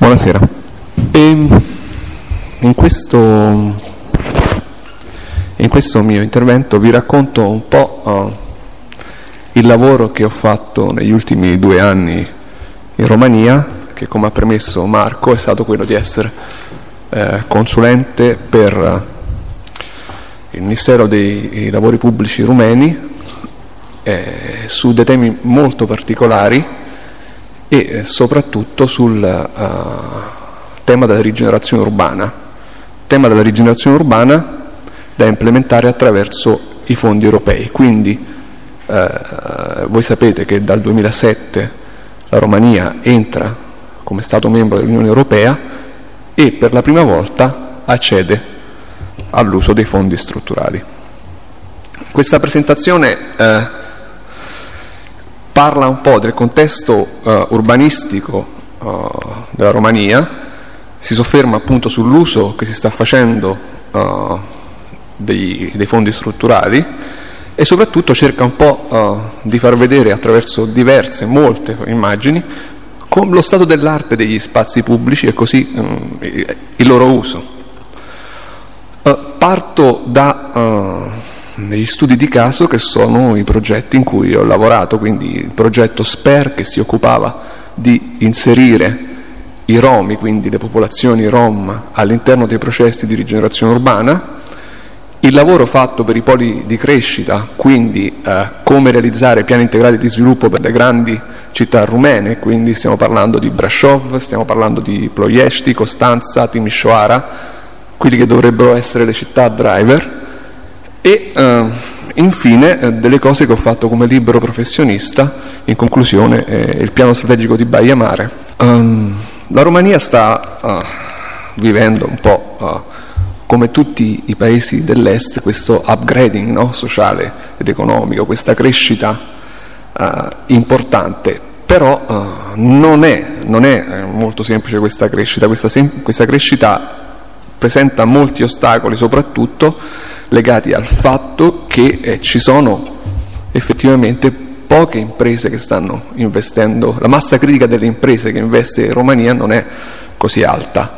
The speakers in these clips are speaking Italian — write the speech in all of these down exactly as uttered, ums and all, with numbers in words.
Buonasera. E in questo, in questo mio intervento vi racconto un po' uh, il lavoro che ho fatto negli ultimi due anni in Romania, che, come ha premesso Marco, è stato quello di essere eh, consulente per uh, il Ministero dei, dei Lavori Pubblici rumeni eh, su dei temi molto particolari e eh, soprattutto sul uh, tema della rigenerazione urbana, tema della rigenerazione urbana da implementare attraverso i fondi europei. Quindi eh, voi sapete che dal duemilasette la Romania entra come Stato membro dell'Unione Europea e per la prima volta accede all'uso dei fondi strutturali. Questa presentazione eh, parla un po' del contesto uh, urbanistico uh, della Romania, si sofferma appunto sull'uso che si sta facendo uh, dei, dei fondi strutturali e soprattutto cerca un po' uh, di far vedere attraverso diverse, molte immagini, con lo stato dell'arte degli spazi pubblici e così um, il loro uso. Uh, parto da uh, negli studi di caso, che sono i progetti in cui ho lavorato, quindi il progetto S P E R, che si occupava di inserire i Romi, quindi le popolazioni Rom, all'interno dei processi di rigenerazione urbana, il lavoro fatto per i poli di crescita, quindi eh, come realizzare piani integrati di sviluppo per le grandi città rumene, quindi stiamo parlando di Brașov, stiamo parlando di Ploiești, Costanța, Timișoara, quelli che dovrebbero essere le città driver. E eh, infine eh, delle cose che ho fatto come libero professionista, in conclusione eh, il piano strategico di Baia Mare. Um, la Romania sta uh, vivendo un po' uh, come tutti i paesi dell'est questo upgrading, no? sociale ed economico, questa crescita uh, importante, però uh, non è, non è molto semplice questa crescita, questa, sem- questa crescita presenta molti ostacoli, soprattutto legati al fatto che eh, ci sono effettivamente poche imprese che stanno investendo, la massa critica delle imprese che investe in Romania non è così alta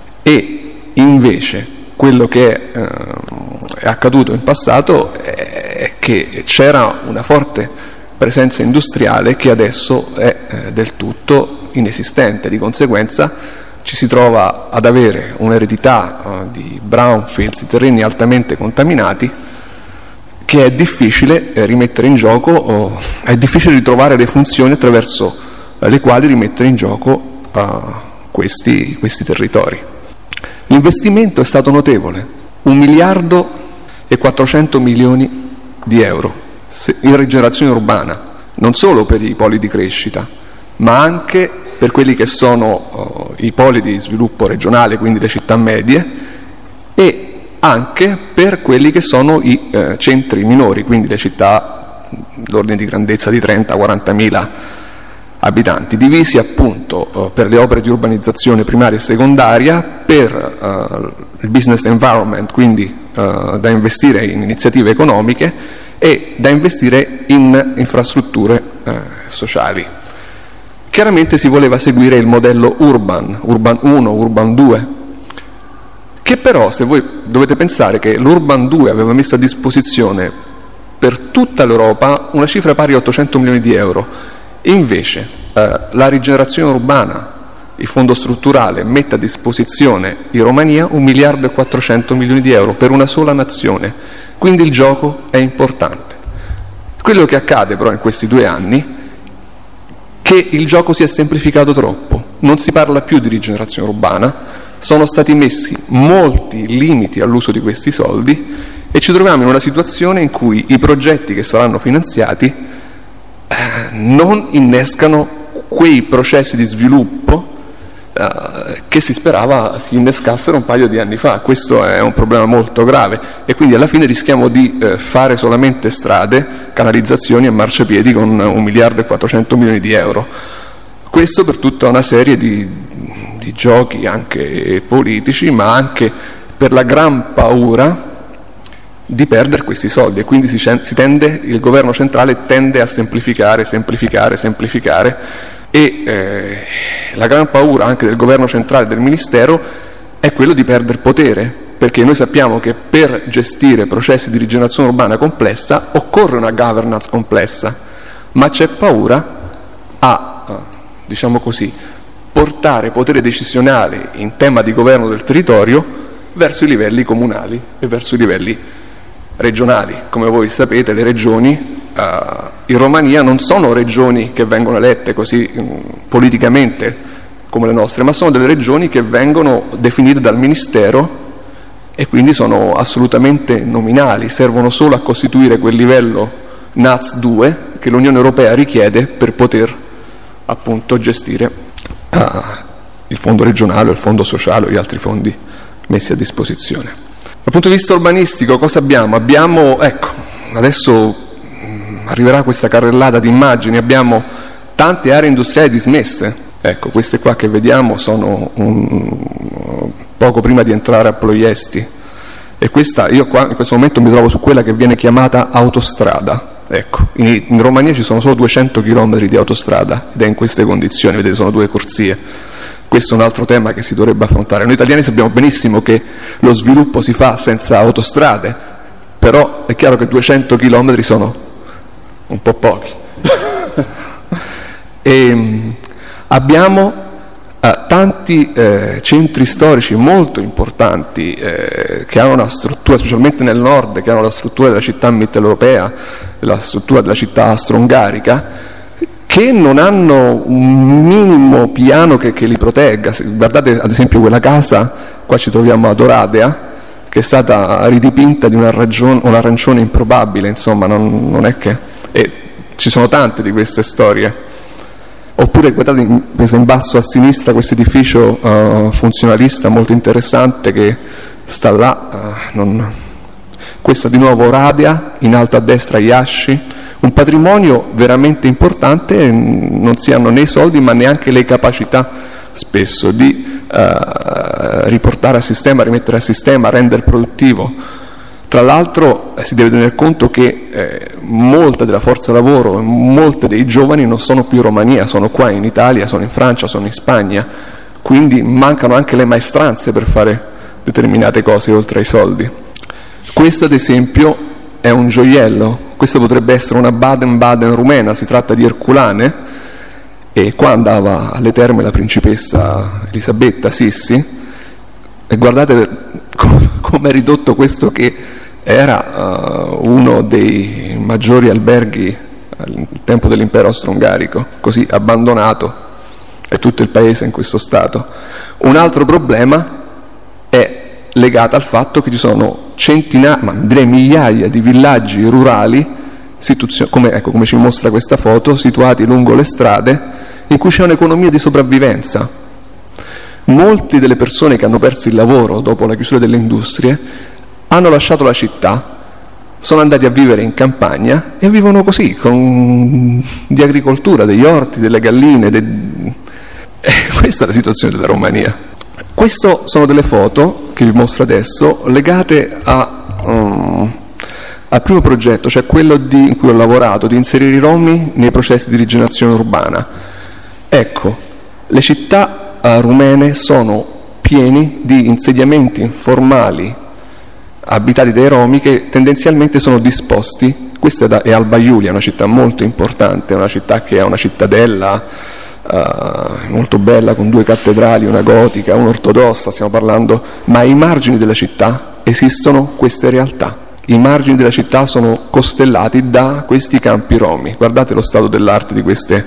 e invece quello che è, eh, è accaduto in passato è che c'era una forte presenza industriale che adesso è eh, del tutto inesistente, di conseguenza ci si trova ad avere un'eredità uh, di brownfields, di terreni altamente contaminati, che è difficile eh, rimettere in gioco, o è difficile ritrovare le funzioni attraverso eh, le quali rimettere in gioco uh, questi, questi territori. L'investimento è stato notevole, un miliardo e quattrocento milioni di euro in rigenerazione urbana, non solo per i poli di crescita, ma anche per quelli che sono uh, i poli di sviluppo regionale, quindi le città medie, e anche per quelli che sono i uh, centri minori, quindi le città d'ordine di grandezza di trenta quaranta mila abitanti, divisi appunto uh, per le opere di urbanizzazione primaria e secondaria, per uh, il business environment, quindi uh, da investire in iniziative economiche e da investire in infrastrutture uh, sociali. Chiaramente si voleva seguire il modello Urban, Urban uno, Urban due, che però, se voi dovete pensare che l'Urban due aveva messo a disposizione per tutta l'Europa una cifra pari a ottocento milioni di euro, e invece eh, la rigenerazione urbana, il fondo strutturale, mette a disposizione in Romania un miliardo e quattrocento milioni di euro per una sola nazione, quindi il gioco è importante. Quello che accade però in questi due anni che il gioco si è semplificato troppo, non si parla più di rigenerazione urbana, sono stati messi molti limiti all'uso di questi soldi e ci troviamo in una situazione in cui i progetti che saranno finanziati eh, non innescano quei processi di sviluppo eh, che si sperava si innescassero un paio di anni fa. Questo è un problema molto grave e quindi alla fine rischiamo di eh, fare solamente strade, canalizzazioni e marciapiedi con un miliardo e quattrocento milioni di euro. Questo per tutta una serie di, di giochi anche politici, ma anche per la gran paura di perdere questi soldi, e quindi si, si tende, il governo centrale tende a semplificare, semplificare, semplificare e eh, la gran paura anche del governo centrale e del ministero è quello di perdere potere, perché noi sappiamo che per gestire processi di rigenerazione urbana complessa occorre una governance complessa, ma c'è paura a, diciamo così, portare potere decisionale in tema di governo del territorio verso i livelli comunali e verso i livelli regionali. Come voi sapete, le regioni uh, in Romania non sono regioni che vengono elette così um, politicamente come le nostre, ma sono delle regioni che vengono definite dal Ministero e quindi sono assolutamente nominali, servono solo a costituire quel livello N A Z due che l'Unione Europea richiede per poter appunto gestire uh, il fondo regionale, il fondo sociale o gli altri fondi messi a disposizione. Dal punto di vista urbanistico cosa abbiamo? Abbiamo, ecco, adesso mh, arriverà questa carrellata di immagini, abbiamo tante aree industriali dismesse. Ecco, queste qua che vediamo sono un, poco prima di entrare a Ploiesti, e questa, io qua in questo momento mi trovo su quella che viene chiamata autostrada. Ecco, in, in Romania ci sono solo duecento chilometri di autostrada ed è in queste condizioni, vedete, sono due corsie. Questo è un altro tema che si dovrebbe affrontare. Noi italiani sappiamo benissimo che lo sviluppo si fa senza autostrade, però è chiaro che duecento chilometri sono un po' pochi. e, abbiamo eh, tanti eh, centri storici molto importanti eh, che hanno una struttura, specialmente nel nord, che hanno la struttura della città mitteleuropea, la struttura della città austro-ungarica, che non hanno un minimo piano che, che li protegga. Guardate ad esempio quella casa, qua ci troviamo ad Oradea, che è stata ridipinta di un arancione, un arancione improbabile, insomma, non, non è che... E ci sono tante di queste storie. Oppure guardate in, in basso a sinistra questo edificio uh, funzionalista molto interessante che sta là, uh, non... questa di nuovo Oradea, in alto a destra Iași, un patrimonio veramente importante, non si hanno né i soldi ma neanche le capacità spesso di uh, riportare a sistema, rimettere a sistema, rendere produttivo. Tra l'altro eh, si deve tener conto che eh, molta della forza lavoro, molti dei giovani non sono più in Romania, sono qua in Italia, sono in Francia, sono in Spagna, quindi mancano anche le maestranze per fare determinate cose oltre ai soldi. Questo ad esempio è un gioiello, questo potrebbe essere una Baden-Baden rumena, si tratta di Erculane, e qua andava alle terme la principessa Elisabetta Sissi, e guardate come è ridotto questo che era uh, uno dei maggiori alberghi al tempo dell'impero austro-ungarico, così abbandonato, è tutto il paese in questo stato. Un altro problema è legato al fatto che ci sono centinaia, ma direi migliaia di villaggi rurali, situazio- come, ecco, come ci mostra questa foto, situati lungo le strade, in cui c'è un'economia di sopravvivenza. Molte delle persone che hanno perso il lavoro dopo la chiusura delle industrie hanno lasciato la città, sono andati a vivere in campagna e vivono così, con, di agricoltura, degli orti, delle galline. De... Eh, questa è la situazione della Romania. Queste sono delle foto che vi mostro adesso legate a, um, al primo progetto, cioè quello di, in cui ho lavorato, di inserire i Romi nei processi di rigenerazione urbana. Ecco, le città rumene sono pieni di insediamenti informali abitati dai Romi che tendenzialmente sono disposti. Questa è, da, è Alba Iulia, una città molto importante, una città che è una cittadella uh, molto bella, con due cattedrali, una gotica, una ortodossa, stiamo parlando, ma ai margini della città esistono queste realtà. I margini della città sono costellati da questi campi Romi. Guardate lo stato dell'arte di, queste,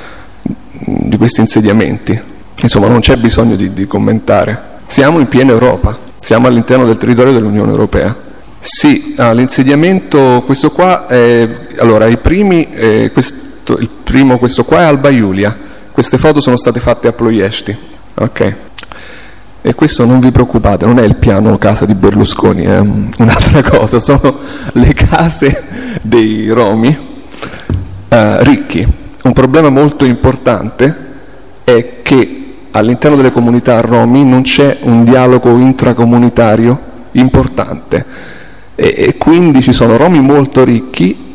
di questi insediamenti. Insomma, non c'è bisogno di, di commentare. Siamo in piena Europa, siamo all'interno del territorio dell'Unione Europea. Sì, ah, l'insediamento, questo qua è, allora, i primi, eh, questo, il primo, questo qua è Alba Iulia, queste foto sono state fatte a Ploiesti, ok? E questo non vi preoccupate, non è il piano casa di Berlusconi, è un'altra cosa, sono le case dei Romi eh, ricchi. Un problema molto importante è che all'interno delle comunità Romi non c'è un dialogo intracomunitario importante e, e quindi ci sono Romi molto ricchi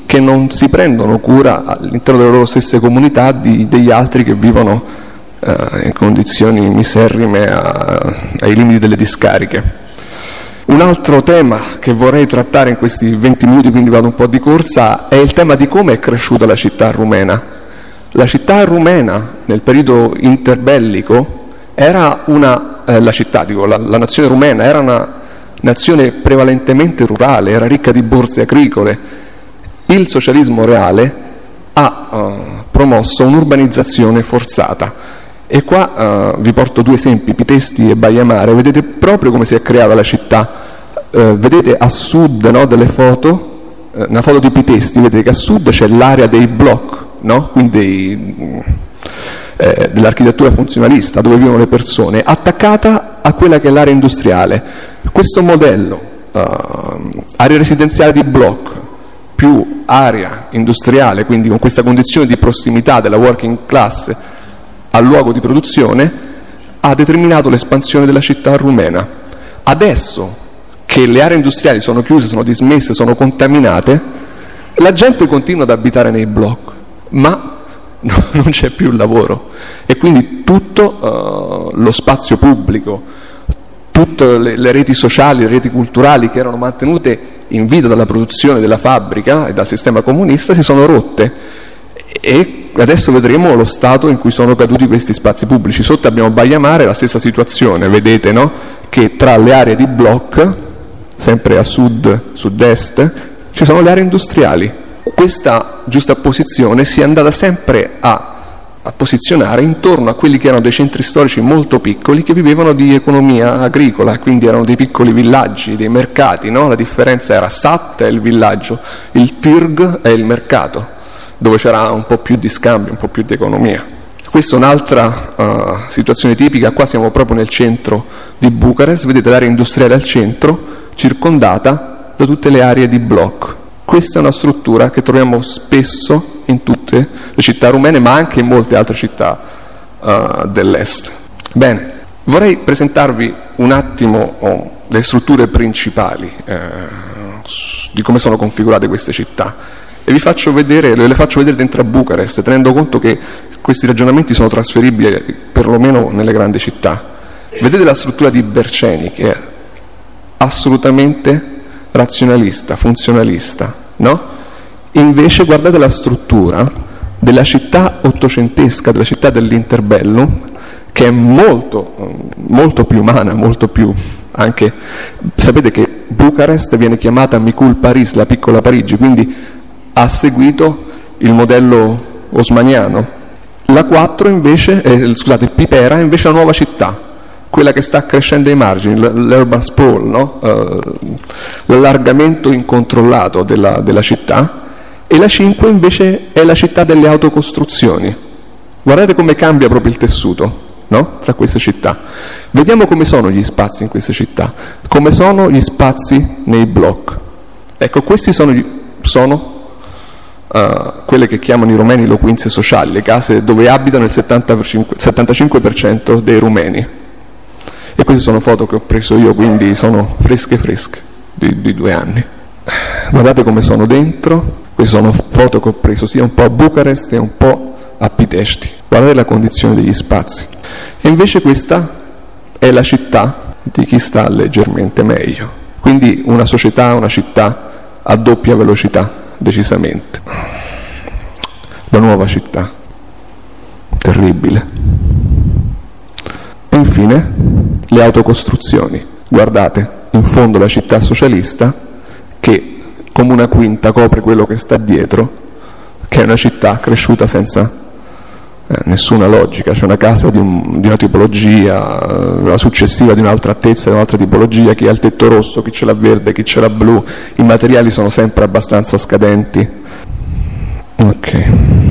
che non si prendono cura all'interno delle loro stesse comunità di, degli altri che vivono eh, in condizioni miserrime a, ai limiti delle discariche. Un altro tema che vorrei trattare in questi venti minuti, quindi vado un po' di corsa, è il tema di come è cresciuta la città rumena. La città rumena nel periodo interbellico era una, eh, la città, dico, la, la nazione rumena era una nazione prevalentemente rurale, era ricca di borse agricole. Il socialismo reale ha uh, promosso un'urbanizzazione forzata. E qua uh, vi porto due esempi, Pitesti e Baia Mare. Vedete proprio come si è creata la città. Uh, vedete a sud, no, delle foto, uh, una foto di Pitesti, vedete che a sud c'è l'area dei block, no? Quindi eh, dell'architettura funzionalista, dove vivono le persone, attaccata a quella che è l'area industriale. Questo modello, uh, area residenziale di block più area industriale, quindi con questa condizione di prossimità della working class al luogo di produzione, ha determinato l'espansione della città rumena. Adesso che le aree industriali sono chiuse, sono dismesse, sono contaminate, la gente continua ad abitare nei block, ma no, non c'è più lavoro, e quindi tutto uh, lo spazio pubblico, tutte le, le reti sociali, le reti culturali che erano mantenute in vita dalla produzione della fabbrica e dal sistema comunista si sono rotte, e adesso vedremo lo stato in cui sono caduti questi spazi pubblici. Sotto abbiamo Baia Mare, la stessa situazione, vedete, no? Che tra le aree di block, sempre a sud, sud-est, ci sono le aree industriali. Questa giustapposizione si è andata sempre a, a posizionare intorno a quelli che erano dei centri storici molto piccoli che vivevano di economia agricola, quindi erano dei piccoli villaggi, dei mercati, no? La differenza era Sat è il villaggio, il Tirg è il mercato, dove c'era un po' più di scambio, un po' più di economia. Questa è un'altra uh, situazione tipica. Qua siamo proprio nel centro di Bucarest, vedete l'area industriale al centro, circondata da tutte le aree di block. Questa è una struttura che troviamo spesso in tutte le città rumene, ma anche in molte altre città uh, dell'est. Bene, vorrei presentarvi un attimo oh, le strutture principali eh, di come sono configurate queste città, e vi faccio vedere, le faccio vedere dentro a Bucarest, tenendo conto che questi ragionamenti sono trasferibili perlomeno nelle grandi città. Vedete la struttura di Berceni, che è assolutamente razionalista, funzionalista, no? Invece guardate la struttura della città ottocentesca, della città dell'Interbellum, che è molto, molto più umana, molto più anche... Sapete che Bucarest viene chiamata Micul Paris, la piccola Parigi, quindi ha seguito il modello osmaniano. La quattro invece, eh, scusate, Pipera invece è una nuova città, quella che sta crescendo ai margini, l'urban sprawl, no? uh, l'allargamento incontrollato della, della città. E la cinque invece è la città delle autocostruzioni. Guardate come cambia proprio il tessuto, no? Tra queste città. Vediamo come sono gli spazi in queste città, come sono gli spazi nei block. Ecco, questi sono, sono Uh, quelle che chiamano i rumeni loquenze sociali, le case dove abitano il settantacinque per cento dei rumeni. E queste sono foto che ho preso io, quindi sono fresche fresche, di, di due anni. Guardate come sono dentro. Queste sono foto che ho preso sia un po' a Bucarest e un po' a Pitești. Guardate la condizione degli spazi. E invece questa è la città di chi sta leggermente meglio. Quindi una società, una città a doppia velocità, decisamente. La nuova città, terribile. E infine le autocostruzioni. Guardate, in fondo la città socialista che come una quinta copre quello che sta dietro, che è una città cresciuta senza eh, nessuna logica. C'è una casa di, un, di una tipologia, la successiva di un'altra altezza, di un'altra tipologia, chi ha il tetto rosso, chi ce l'ha verde, chi ce l'ha blu, i materiali sono sempre abbastanza scadenti. Ok.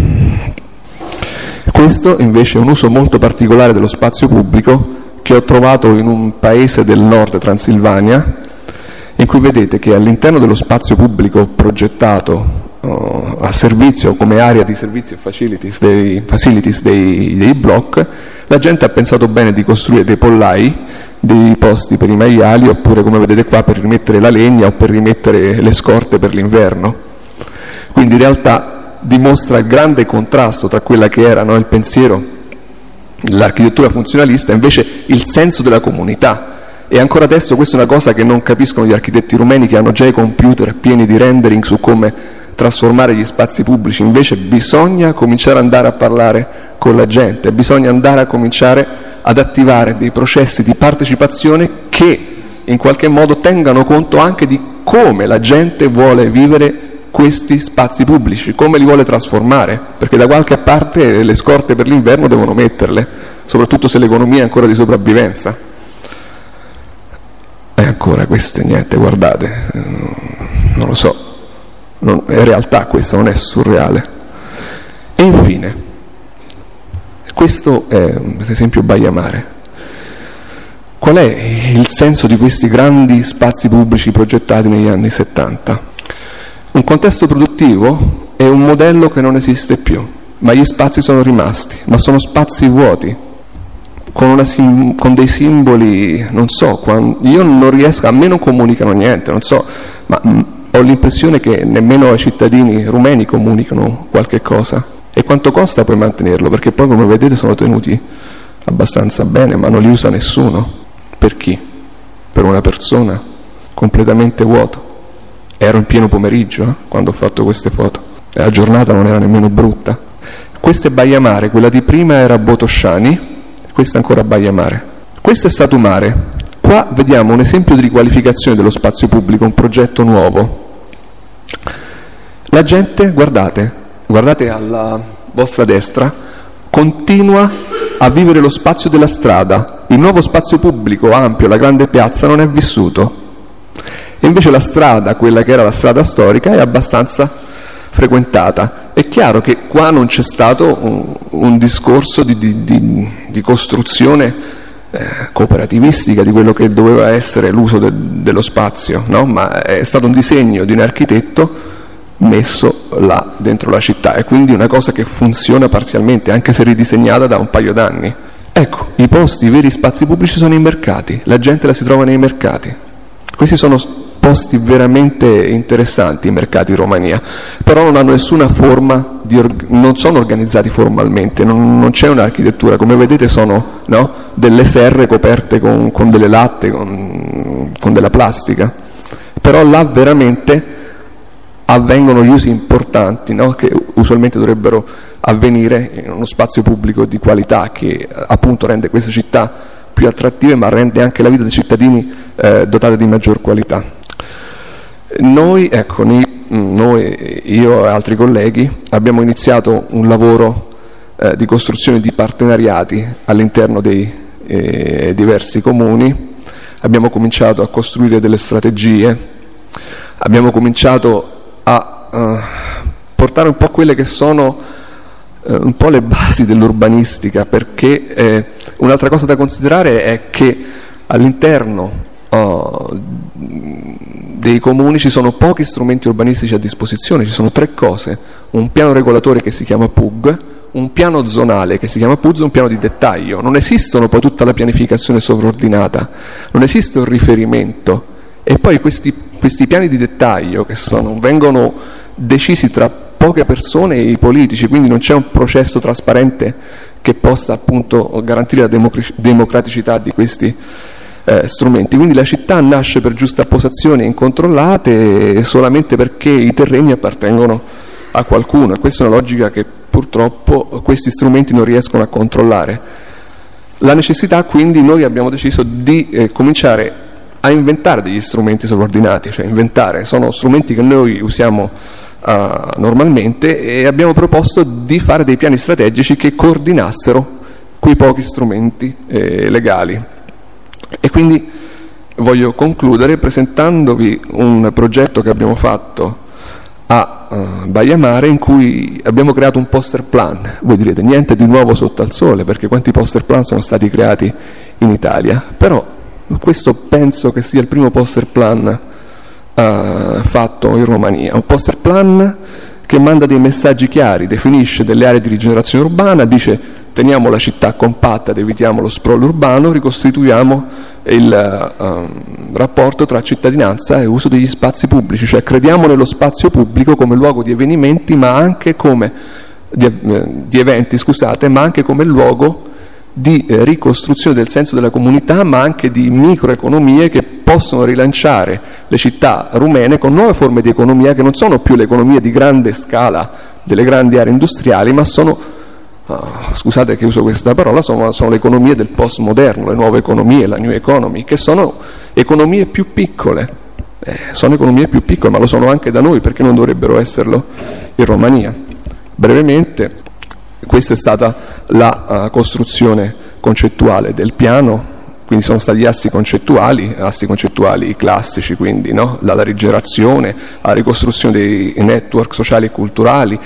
Questo invece è un uso molto particolare dello spazio pubblico che ho trovato in un paese del nord Transilvania, in cui vedete che all'interno dello spazio pubblico progettato uh, a servizio come area di servizi e facilities dei, facilities dei, dei block, la gente ha pensato bene di costruire dei pollai, dei posti per i maiali, oppure come vedete qua per rimettere la legna o per rimettere le scorte per l'inverno. Quindi in realtà dimostra il grande contrasto tra quella che era, no, il pensiero, l'architettura funzionalista, e invece il senso della comunità. E ancora adesso questa è una cosa che non capiscono gli architetti rumeni, che hanno già i computer pieni di rendering su come trasformare gli spazi pubblici. Invece bisogna cominciare ad andare a parlare con la gente, bisogna andare a cominciare ad attivare dei processi di partecipazione che in qualche modo tengano conto anche di come la gente vuole vivere questi spazi pubblici, come li vuole trasformare, perché da qualche parte le scorte per l'inverno devono metterle, soprattutto se l'economia è ancora di sopravvivenza. E ancora questo niente, guardate, non lo so, non, è realtà questa, non è surreale. E infine, questo è un esempio Baia Mare. Qual è il senso di questi grandi spazi pubblici progettati negli anni settanta? Un contesto produttivo è un modello che non esiste più, ma gli spazi sono rimasti, ma sono spazi vuoti, con, una sim- con dei simboli, non so, quando, io non riesco, a me non comunicano niente, non so, ma mh, ho l'impressione che nemmeno ai cittadini rumeni comunicano qualche cosa. E quanto costa poi mantenerlo? Perché poi, come vedete, sono tenuti abbastanza bene, ma non li usa nessuno. Per chi? Per una persona completamente vuoto. Ero in pieno pomeriggio eh, quando ho fatto queste foto, e la giornata non era nemmeno brutta. Questa è Baia Mare, quella di prima era Botosciani, questa è ancora Baia Mare. Questo è Satu Mare. Qua vediamo un esempio di riqualificazione dello spazio pubblico, un progetto nuovo. La gente, guardate, guardate alla vostra destra, continua a vivere lo spazio della strada. Il nuovo spazio pubblico ampio, la grande piazza, non è vissuto. E invece la strada, quella che era la strada storica, è abbastanza frequentata. È chiaro che qua non c'è stato un, un discorso di, di, di, di costruzione eh, cooperativistica di quello che doveva essere l'uso de, dello spazio, no? Ma è stato un disegno di un architetto messo là dentro la città, e quindi una cosa che funziona parzialmente, anche se ridisegnata da un paio d'anni. Ecco, i posti, i veri spazi pubblici sono i mercati, la gente la si trova nei mercati. Questi sono posti veramente interessanti, i mercati in Romania, però non hanno nessuna forma, di org- non sono organizzati formalmente, non, non c'è un'architettura, come vedete sono, no, delle serre coperte con, con delle latte, con, con della plastica, però là veramente avvengono gli usi importanti, no, che usualmente dovrebbero avvenire in uno spazio pubblico di qualità che appunto rende queste città più attrattive, ma rende anche la vita dei cittadini eh, dotata di maggior qualità. Noi, ecco, noi, io e altri colleghi, abbiamo iniziato un lavoro eh, di costruzione di partenariati all'interno dei eh, diversi comuni, abbiamo cominciato a costruire delle strategie, abbiamo cominciato a uh, portare un po' quelle che sono uh, un po' le basi dell'urbanistica, perché eh, un'altra cosa da considerare è che all'interno uh, dei comuni ci sono pochi strumenti urbanistici a disposizione, ci sono tre cose: un piano regolatore che si chiama P U G, un piano zonale che si chiama P U Z, un piano di dettaglio. Non esistono poi tutta la pianificazione sovraordinata, non esiste un riferimento. E poi questi, questi piani di dettaglio che sono, vengono decisi tra poche persone e i politici, quindi non c'è un processo trasparente che possa appunto garantire la democraticità di questi eh, strumenti. Quindi la città nasce per giustapposizioni incontrollate solamente perché i terreni appartengono a qualcuno, e questa è una logica che purtroppo questi strumenti non riescono a controllare. La necessità, quindi, noi abbiamo deciso di eh, cominciare a inventare degli strumenti sovraordinati, cioè inventare, sono strumenti che noi usiamo uh, normalmente, e abbiamo proposto di fare dei piani strategici che coordinassero quei pochi strumenti eh, legali. E quindi voglio concludere presentandovi un progetto che abbiamo fatto a uh, Baia Mare, in cui abbiamo creato un poster plan. Voi direte niente di nuovo sotto al sole, perché quanti poster plan sono stati creati in Italia, però questo penso che sia il primo poster plan uh, fatto in Romania, un poster plan che manda dei messaggi chiari, definisce delle aree di rigenerazione urbana, dice teniamo la città compatta ed evitiamo lo sprawl urbano, ricostituiamo il um, rapporto tra cittadinanza e uso degli spazi pubblici, cioè crediamo nello spazio pubblico come luogo di avvenimenti, ma anche come di, eh, di eventi, scusate, ma anche come luogo di eh, ricostruzione del senso della comunità, ma anche di microeconomie che possono rilanciare le città rumene con nuove forme di economia che non sono più le economie di grande scala delle grandi aree industriali, ma sono Uh, scusate che uso questa parola, sono, sono le economie del postmoderno, le nuove economie, la new economy, che sono economie più piccole, eh, sono economie più piccole, ma lo sono anche da noi, perché non dovrebbero esserlo in Romania. Brevemente, questa è stata la uh, costruzione concettuale del piano, quindi sono stati assi concettuali, assi concettuali classici, quindi no? la, la rigenerazione, la ricostruzione dei network sociali e culturali,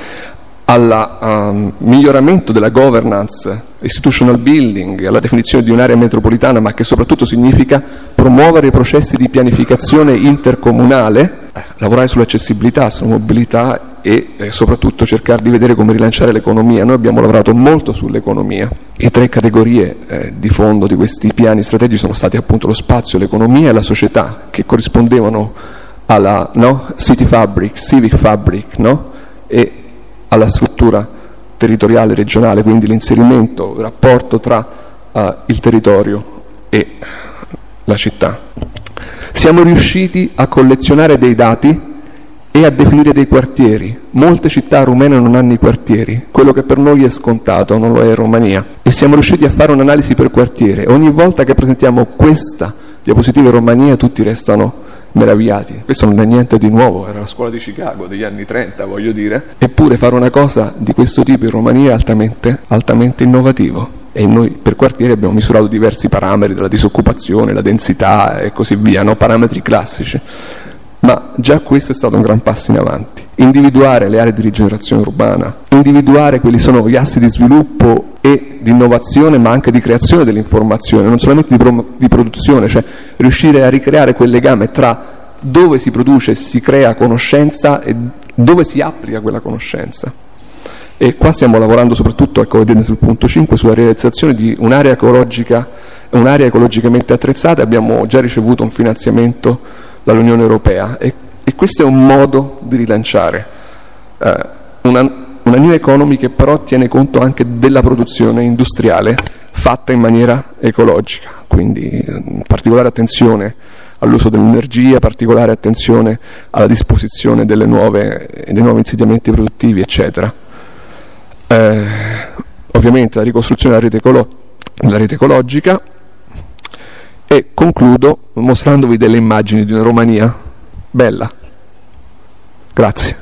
al um, miglioramento della governance, institutional building, alla definizione di un'area metropolitana, ma che soprattutto significa promuovere i processi di pianificazione intercomunale, eh, lavorare sull'accessibilità, sulla mobilità e eh, soprattutto cercare di vedere come rilanciare l'economia. Noi abbiamo lavorato molto sull'economia. Le tre categorie eh, di fondo di questi piani strategici sono stati appunto lo spazio, l'economia e la società, che corrispondevano alla no? city fabric, civic fabric, no? e alla struttura territoriale regionale, quindi l'inserimento, il rapporto tra uh, il territorio e la città. Siamo riusciti a collezionare dei dati e a definire dei quartieri. Molte città rumene non hanno i quartieri, quello che per noi è scontato non lo è in Romania, e siamo riusciti a fare un'analisi per quartiere. Ogni volta che presentiamo questa diapositiva in Romania tutti restano meravigliati. Questo non è niente di nuovo, era la scuola di Chicago degli anni trenta, voglio dire. Eppure fare una cosa di questo tipo in Romania è altamente, altamente innovativo. E noi per quartiere abbiamo misurato diversi parametri, della disoccupazione, la densità e così via, no? Parametri classici. Ma già questo è stato un gran passo in avanti. Individuare le aree di rigenerazione urbana, individuare quelli sono gli assi di sviluppo e di innovazione, ma anche di creazione dell'informazione, non solamente di, pro- di produzione, cioè riuscire a ricreare quel legame tra dove si produce e si crea conoscenza e dove si applica quella conoscenza. E qua stiamo lavorando soprattutto, ecco, vedete sul punto cinque, sulla realizzazione di un'area ecologica, un'area ecologicamente attrezzata. Abbiamo già ricevuto un finanziamento dall'Unione Europea e, e questo è un modo di rilanciare eh, una, una new economy che però tiene conto anche della produzione industriale fatta in maniera ecologica, quindi eh, particolare attenzione all'uso dell'energia, particolare attenzione alla disposizione delle nuove, dei nuovi insediamenti produttivi, eccetera. Eh, ovviamente la ricostruzione della rete, ecolo- della rete ecologica. E concludo mostrandovi delle immagini di una Romania bella. Grazie.